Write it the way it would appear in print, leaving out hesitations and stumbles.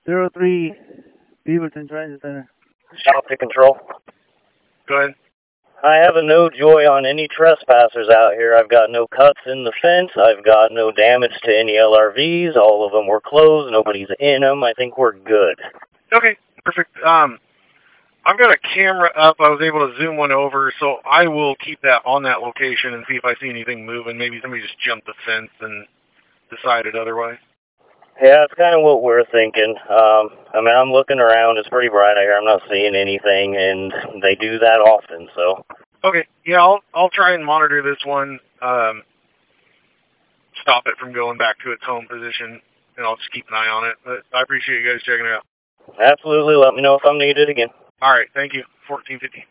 03 Beaverton Transit Center. Shop to control. Go ahead. I have a no joy on any trespassers out here. I've got no cuts in the fence. I've got no damage to any LRVs. All of them were closed. Nobody's in them. I think we're good. Okay, perfect. I've got a camera up. I was able to zoom one over, so I will keep that on that location and see if I see anything moving. Maybe somebody just jumped the fence and decided otherwise. Yeah, that's kind of what we're thinking. I mean, I'm looking around. It's pretty bright out here. I'm not seeing anything, and they do that often, so. Okay, yeah, I'll try and monitor this one, stop it from going back to its home position, and I'll just keep an eye on it. But I appreciate you guys checking it out. Absolutely. Let me know if I'm needed again. All right, thank you. 1450.